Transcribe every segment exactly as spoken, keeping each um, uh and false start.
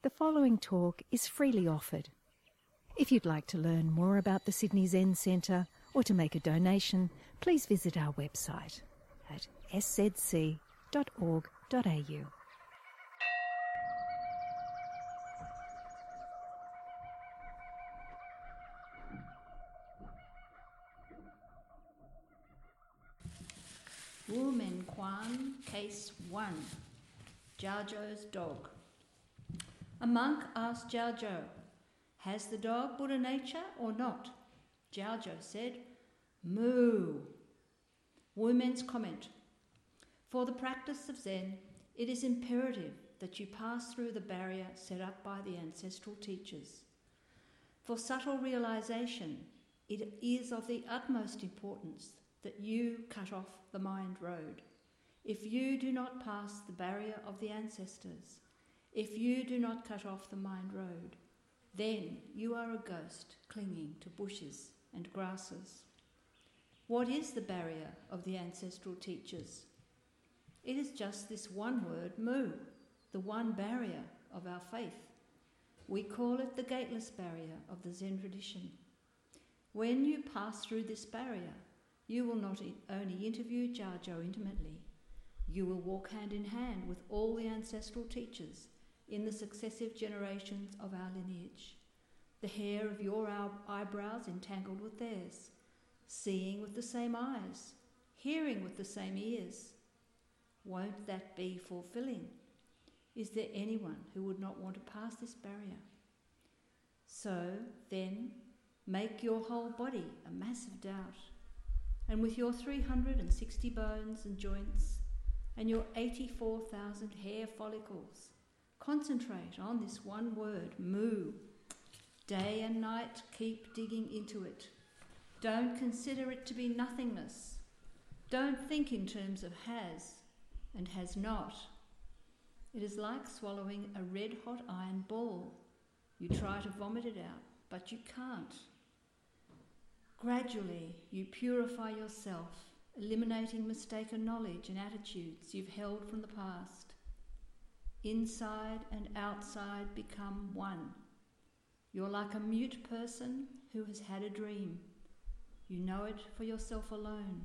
The following talk is freely offered. If you'd like to learn more about the Sydney Zen Centre or to make a donation, please visit our website at s z c dot org dot a u. Wu Men Quan, Case one, Jiao Zhou's Dog. A monk asked Jiao Zhou, "Has the dog Buddha nature or not?" Jiao Zhou said, "Moo." Wu Men's comment: for the practice of Zen, it is imperative that you pass through the barrier set up by the ancestral teachers. For subtle realization, it is of the utmost importance that you cut off the mind road. If you do not pass the barrier of the ancestors, if you do not cut off the mind road, then you are a ghost clinging to bushes and grasses. What is the barrier of the ancestral teachers? It is just this one word, Mu, the one barrier of our faith. We call it the gateless barrier of the Zen tradition. When you pass through this barrier, you will not only interview Jiao Zhou intimately, you will walk hand in hand with all the ancestral teachers in the successive generations of our lineage. The hair of your eyebrows entangled with theirs, seeing with the same eyes, hearing with the same ears. Won't that be fulfilling? Is there anyone who would not want to pass this barrier? So, then, make your whole body a massive doubt, and with your three hundred sixty bones and joints and your eighty-four thousand hair follicles, concentrate on this one word, Mu. Day and night keep digging into it. Don't consider it to be nothingness. Don't think in terms of has and has not. It is like swallowing a red-hot iron ball. You try to vomit it out, but you can't. Gradually, you purify yourself, eliminating mistaken knowledge and attitudes you've held from the past. Inside and outside become one. You're like a mute person who has had a dream. You know it for yourself alone.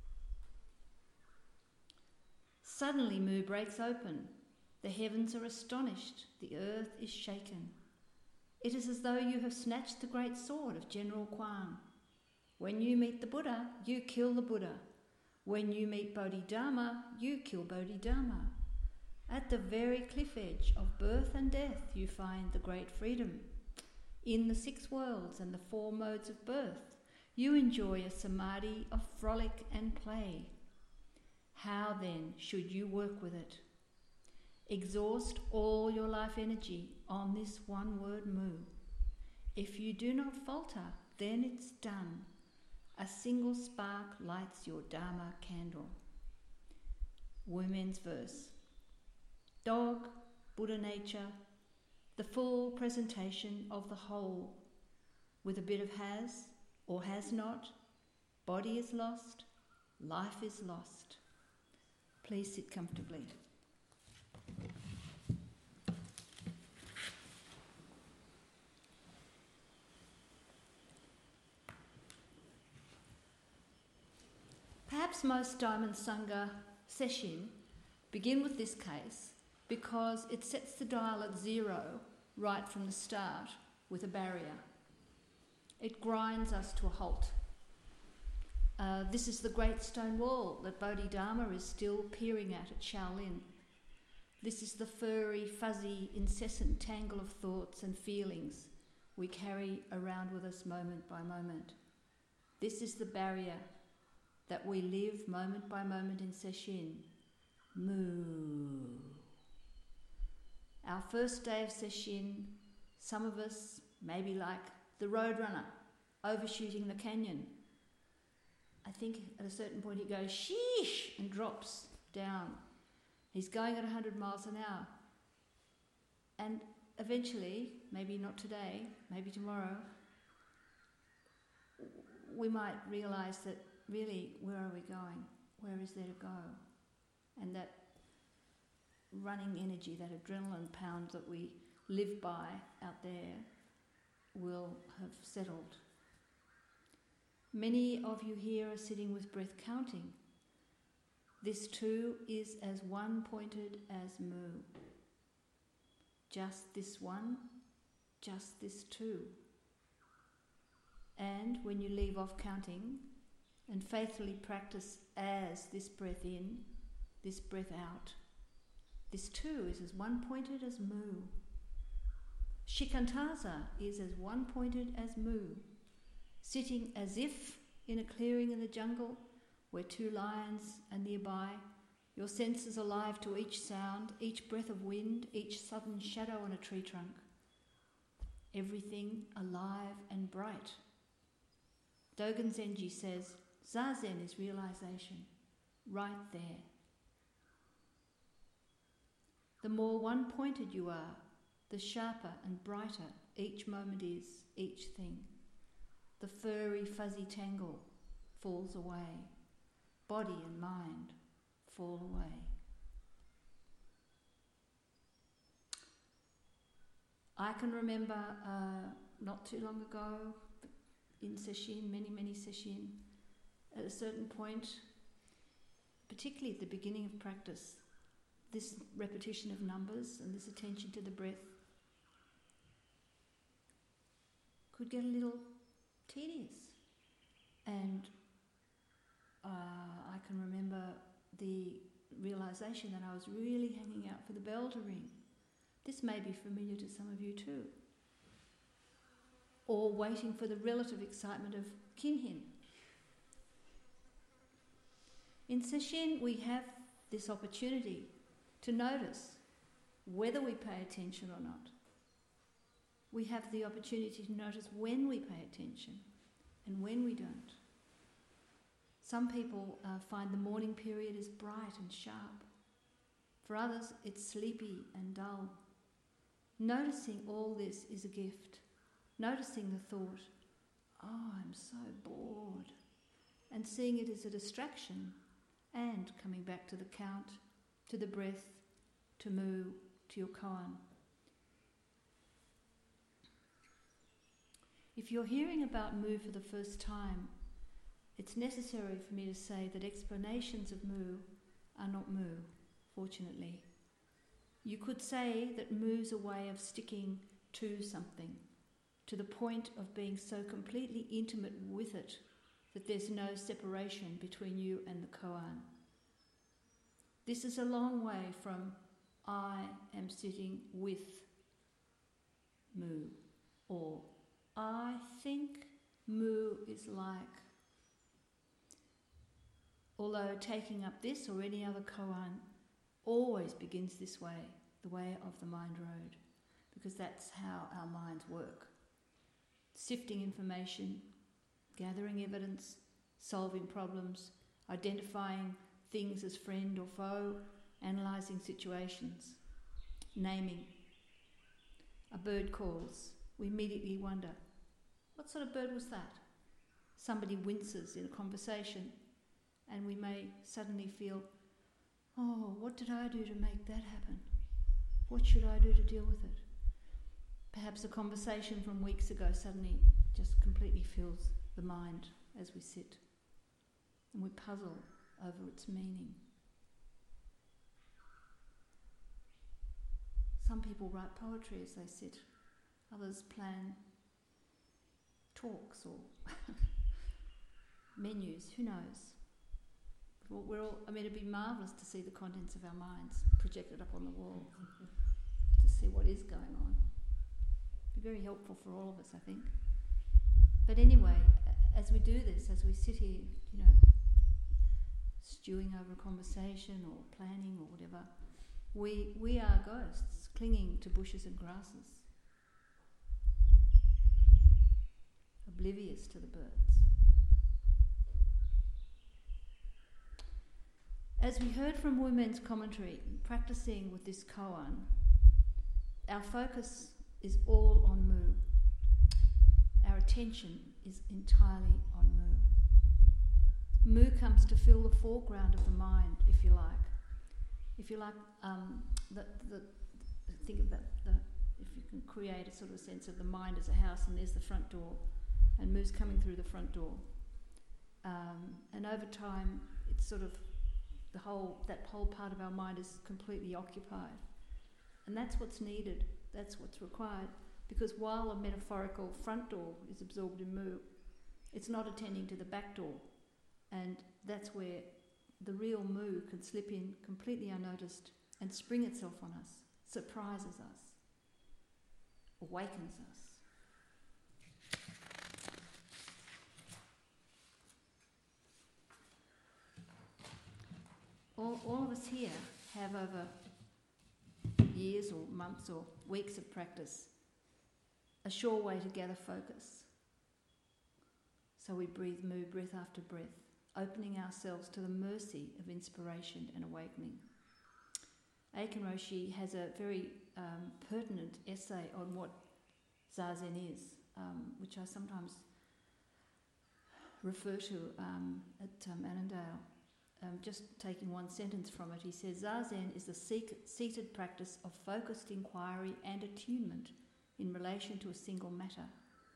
Suddenly Mu breaks open. The heavens are astonished. The earth is shaken. It is as though you have snatched the great sword of General Kuan. When you meet the Buddha, you kill the Buddha. When you meet Bodhidharma, you kill Bodhidharma. At the very cliff edge of birth and death, you find the great freedom. In the six worlds and the four modes of birth, you enjoy a samadhi of frolic and play. How then should you work with it? Exhaust all your life energy on this one word, Mu. If you do not falter, then it's done. A single spark lights your Dharma candle. Wu Men's verse. Dog, Buddha nature, the full presentation of the whole, with a bit of has or has not, body is lost, life is lost. Please sit comfortably. Perhaps most Diamond Sangha session begin with this case because it sets the dial at zero right from the start with a barrier. It grinds us to a halt. Uh, this is the great stone wall that Bodhidharma is still peering at at Shaolin. This is the furry, fuzzy, incessant tangle of thoughts and feelings we carry around with us moment by moment. This is the barrier that we live moment by moment in Sesshin. Mu. Our first day of Sesshin, some of us may be like the roadrunner overshooting the canyon. I think at a certain point he goes, sheesh, and drops down. He's going at one hundred miles an hour. And eventually, maybe not today, maybe tomorrow, we might realise that really, where are we going? Where is there to go? And that running energy, that adrenaline pound that we live by out there will have settled. Many of you here are sitting with breath counting. This too is as one-pointed as mu. Just this one, just this two. And when you leave off counting and faithfully practice as this breath in, this breath out, this too is as one-pointed as mu. Shikantaza is as one-pointed as mu, sitting as if in a clearing in the jungle where two lions are nearby, your senses alive to each sound, each breath of wind, each sudden shadow on a tree trunk. Everything alive and bright. Dogen Zenji says, Zazen is realization, right there. The more one-pointed you are, the sharper and brighter each moment is, each thing. The furry, fuzzy tangle falls away. Body and mind fall away. I can remember uh, not too long ago in Sesshin, many, many Sesshin, at a certain point, particularly at the beginning of practice, this repetition of numbers and this attention to the breath could get a little tedious. And uh, I can remember the realisation that I was really hanging out for the bell to ring. This may be familiar to some of you too. Or waiting for the relative excitement of Kinhin. In Sesshin, we have this opportunity to notice whether we pay attention or not. We have the opportunity to notice when we pay attention and when we don't. Some people uh, find the morning period is bright and sharp. For others, it's sleepy and dull. Noticing all this is a gift. Noticing the thought, oh, I'm so bored, and seeing it as a distraction, and coming back to the count, to the breath, to mu, to your koan. If you're hearing about mu for the first time, it's necessary for me to say that explanations of mu are not mu, fortunately. You could say that mu's a way of sticking to something, to the point of being so completely intimate with it that there's no separation between you and the koan. This is a long way from I am sitting with mu, or I think mu is like. Although taking up this or any other koan always begins this way, the way of the mind road, because that's how our minds work. Sifting information, gathering evidence, solving problems, identifying things as friend or foe, analysing situations, naming. A bird calls. We immediately wonder, what sort of bird was that? Somebody winces in a conversation, and we may suddenly feel, oh, what did I do to make that happen? What should I do to deal with it? Perhaps a conversation from weeks ago suddenly just completely fills the mind as we sit, and we puzzle over its meaning. Some people write poetry as they sit. Others plan talks or menus, who knows? Well, we're all, I mean, it'd be marvellous to see the contents of our minds projected up on the wall, to see what is going on. It'd be very helpful for all of us, I think. But anyway, as we do this, as we sit here, you know, stewing over a conversation or planning or whatever, we we are ghosts clinging to bushes and grasses, oblivious to the birds. As we heard from Wu Men's commentary, practicing with this koan, our focus is all on mu. Our attention is entirely on mu. Mu comes to fill the foreground of the mind, if you like. If you like, um, the, the think of that. The, if you can create a sort of sense of the mind as a house, and there's the front door, and Mu's coming through the front door. Um, and over time, it's sort of the whole, that whole part of our mind is completely occupied. And that's what's needed, that's what's required, because while a metaphorical front door is absorbed in Mu, it's not attending to the back door. And that's where the real Mu can slip in completely unnoticed and spring itself on us, surprises us, awakens us. All, all of us here have over years or months or weeks of practice a sure way to gather focus. So we breathe Mu breath after breath, opening ourselves to the mercy of inspiration and awakening. Aiken Roshi has a very um, pertinent essay on what Zazen is, um, which I sometimes refer to um, at um, Annandale. Um, just taking one sentence from it, he says, Zazen is the seek- seated practice of focused inquiry and attunement in relation to a single matter.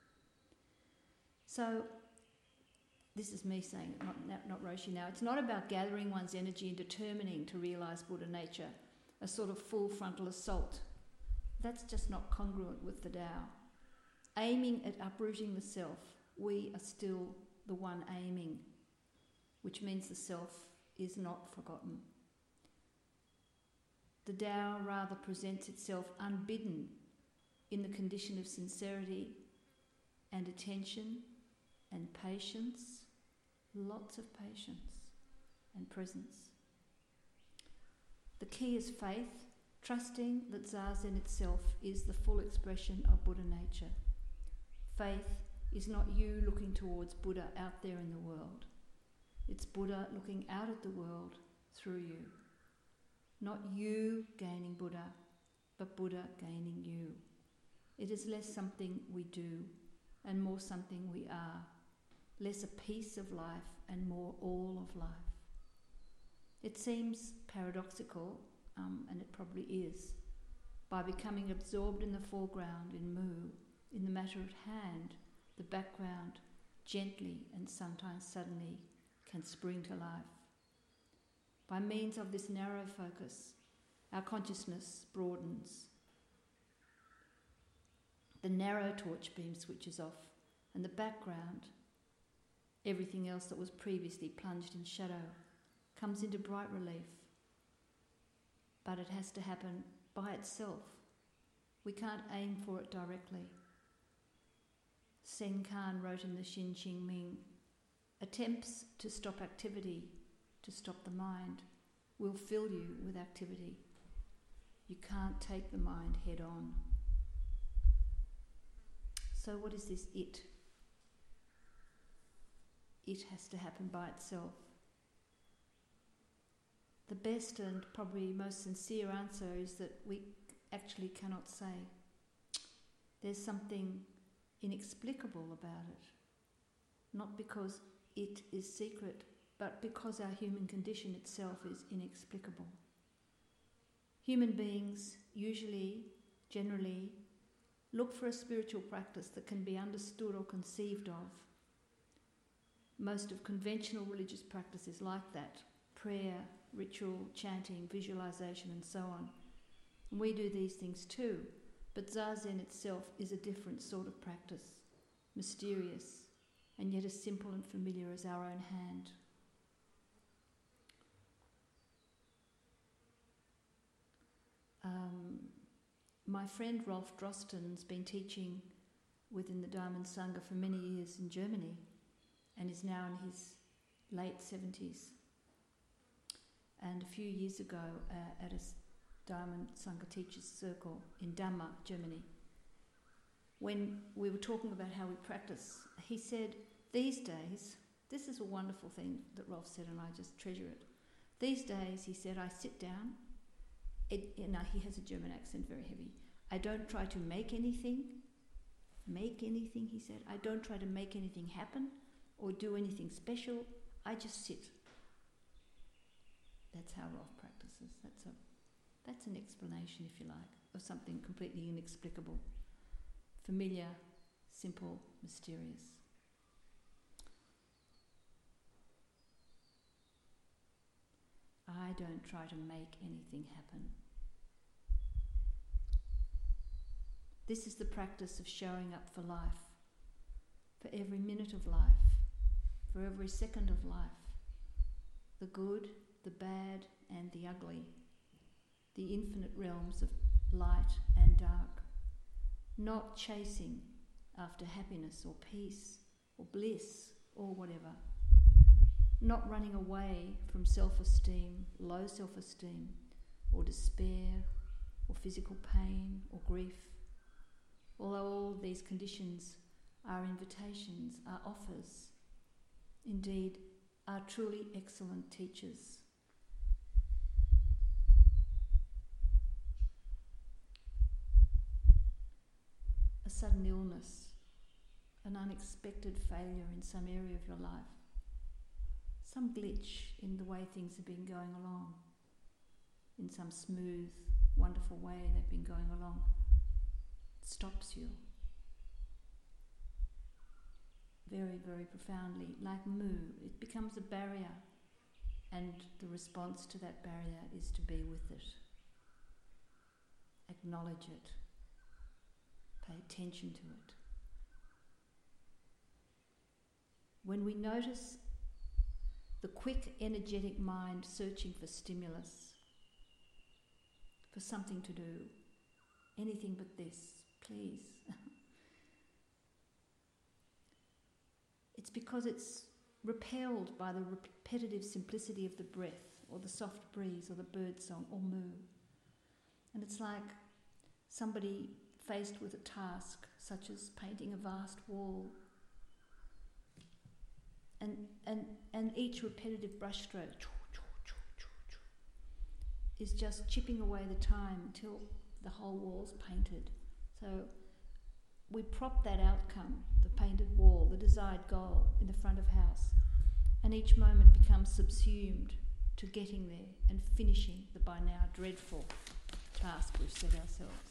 So, this is me saying it, not, not Roshi now. It's not about gathering one's energy and determining to realise Buddha nature, a sort of full frontal assault. That's just not congruent with the Tao. Aiming at uprooting the self, we are still the one aiming, which means the self is not forgotten. The Tao rather presents itself unbidden in the condition of sincerity and attention and patience, lots of patience and presence. The key is faith, trusting that Zazen itself is the full expression of Buddha nature. Faith is not you looking towards Buddha out there in the world. It's Buddha looking out at the world through you. Not you gaining Buddha, but Buddha gaining you. It is less something we do and more something we are. Less a piece of life and more all of life. It seems paradoxical, um, and it probably is, by becoming absorbed in the foreground in Mu, in the matter at hand, the background gently and sometimes suddenly can spring to life. By means of this narrow focus, our consciousness broadens. The narrow torch beam switches off, and the background, everything else that was previously plunged in shadow, comes into bright relief. But it has to happen by itself. We can't aim for it directly. Sen Khan wrote in the Xin Qing Ming, attempts to stop activity, to stop the mind, will fill you with activity. You can't take the mind head on. So what is this it? It has to happen by itself. The best and probably most sincere answer is that we actually cannot say. There's something inexplicable about it. Not because it is secret, but because our human condition itself is inexplicable. Human beings usually, generally, look for a spiritual practice that can be understood or conceived of. Most of conventional religious practice is like that. Prayer, ritual, chanting, visualization and so on. And we do these things too, but Zazen itself is a different sort of practice, mysterious, and yet as simple and familiar as our own hand. Um, my friend Rolf Drosten's been teaching within the Diamond Sangha for many years in Germany and is now in his late seventies. And a few years ago uh, at a Diamond Sangha Teachers Circle in Dhamma, Germany, when we were talking about how we practice, he said, these days, this is a wonderful thing that Rolf said and I just treasure it. These days, he said, I sit down, it, you know, he has a German accent, very heavy. I don't try to make anything, make anything, he said. I don't try to make anything happen or do anything special. I just sit. That's how Rolf practices. That's a, that's an explanation, if you like. of something completely inexplicable, familiar, simple, mysterious. I don't try to make anything happen. This is the practice of showing up for life, for every minute of life, for every second of life, the good, the bad, and the ugly, the infinite realms of light and dark, not chasing after happiness or peace or bliss or whatever, not running away from self-esteem, low self-esteem, or despair, or physical pain, or grief. Although all these conditions are invitations, are offers, indeed are truly excellent teachers. A sudden illness, an unexpected failure in some area of your life, some glitch in the way things have been going along, in some smooth, wonderful way they've been going along, stops you very, very profoundly, like moo. It becomes a barrier, and the response to that barrier is to be with it. Acknowledge it. Pay attention to it. When we notice the quick, energetic mind searching for stimulus, for something to do, anything but this, please. It's because it's repelled by the repetitive simplicity of the breath, or the soft breeze, or the bird song, or moo. And it's like somebody faced with a task, such as painting a vast wall, and and and each repetitive brushstroke is just chipping away the time until the whole wall's painted. So we prop that outcome, the painted wall, the desired goal, in the front of house, and each moment becomes subsumed to getting there and finishing the by now dreadful task we've set ourselves.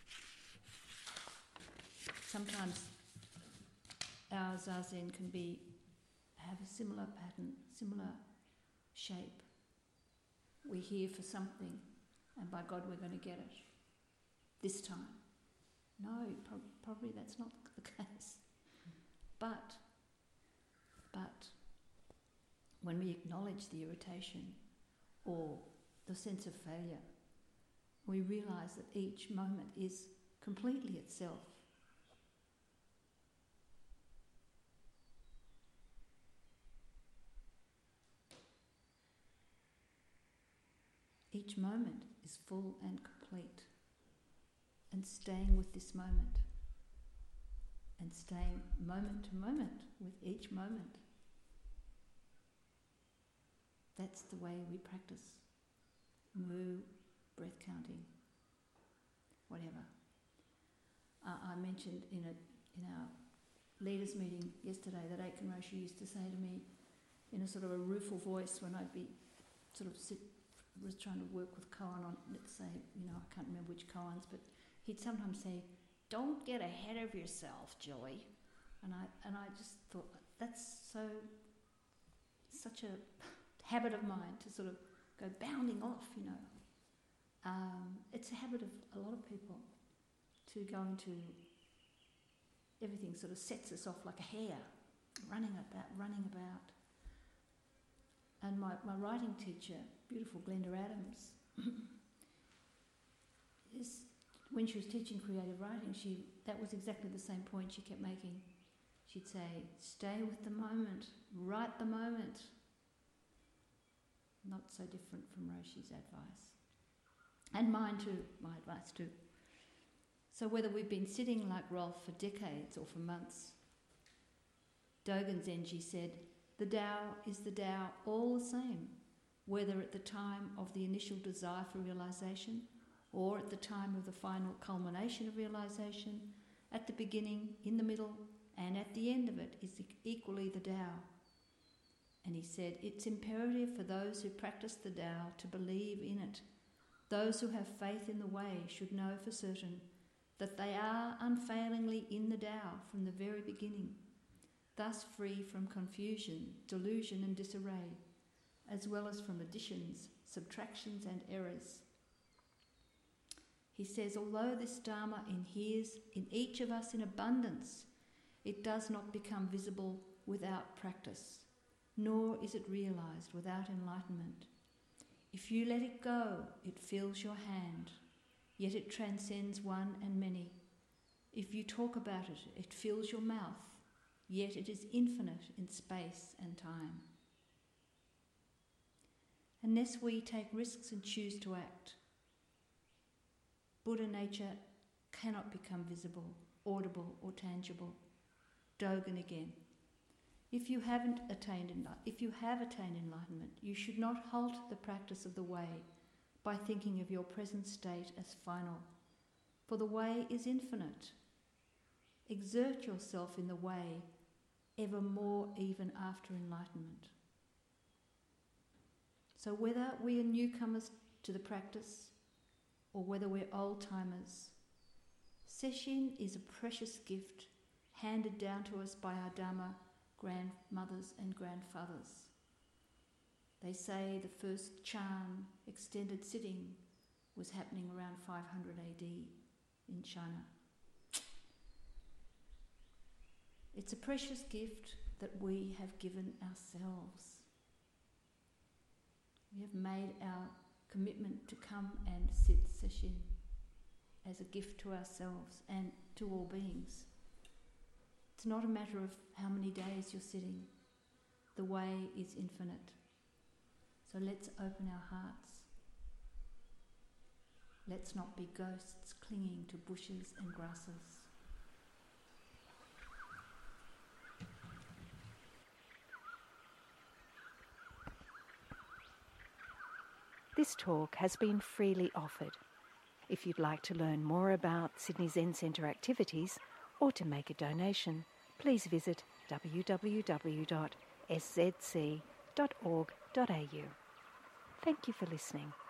Sometimes our zazen can be have a similar pattern, similar shape. We're here for something, and by God we're going to get it this time. No, pro- probably that's not the case. But, but when we acknowledge the irritation or the sense of failure, we realise that each moment is completely itself. Each moment is full and complete. And staying with this moment. And staying moment to moment with each moment. That's the way we practice. Moo, breath counting, whatever. Uh, I mentioned in a in our leaders meeting yesterday that Aitken Roshi used to say to me in a sort of a rueful voice when I'd be sort of sit, was trying to work with koan on, let's say, you know, I can't remember which koans, but he'd sometimes say, "Don't get ahead of yourself, Joy." And I and I just thought, that's so, such a habit of mine to sort of go bounding off, you know. Um, it's a habit of a lot of people to go into, everything sort of sets us off like a hare, running about, running about. And my, my writing teacher, beautiful Glenda Adams, is, when she was teaching creative writing, she that was exactly the same point she kept making. She'd say, stay with the moment, write the moment. Not so different from Roshi's advice. And mine too, my advice too. So whether we've been sitting like Rolf for decades or for months, Dogen Zenji said, the Tao is the Tao all the same, whether at the time of the initial desire for realisation or at the time of the final culmination of realisation, at the beginning, in the middle, and at the end of it is equally the Tao. And he said, it's imperative for those who practice the Tao to believe in it, Those who have faith in the way should know for certain that they are unfailingly in the Tao from the very beginning, thus free from confusion, delusion and disarray, as well as from additions, subtractions and errors. He says, although this Dharma inheres in each of us in abundance, it does not become visible without practice, nor is it realised without enlightenment. If you let it go, it fills your hand, yet it transcends one and many. If you talk about it, it fills your mouth, yet it is infinite in space and time. Unless we take risks and choose to act, Buddha nature cannot become visible, audible or tangible. Dogen again. If you haven't attained enli- if you have attained enlightenment, you should not halt the practice of the way by thinking of your present state as final, for the way is infinite. Exert yourself in the way ever more even after enlightenment. So whether we are newcomers to the practice or whether we're old-timers, Sesshin is a precious gift handed down to us by our Dharma grandmothers and grandfathers. They say the first Chan extended sitting was happening around five hundred A D in China. It's a precious gift that we have given ourselves. We have made our commitment to come and sit Sesshin as a gift to ourselves and to all beings. It's not a matter of how many days you're sitting. The way is infinite. So let's open our hearts. Let's not be ghosts clinging to bushes and grasses. This talk has been freely offered. If you'd like to learn more about Sydney Zen Centre activities or to make a donation, please visit w w w dot s z c dot org dot a u. Thank you for listening.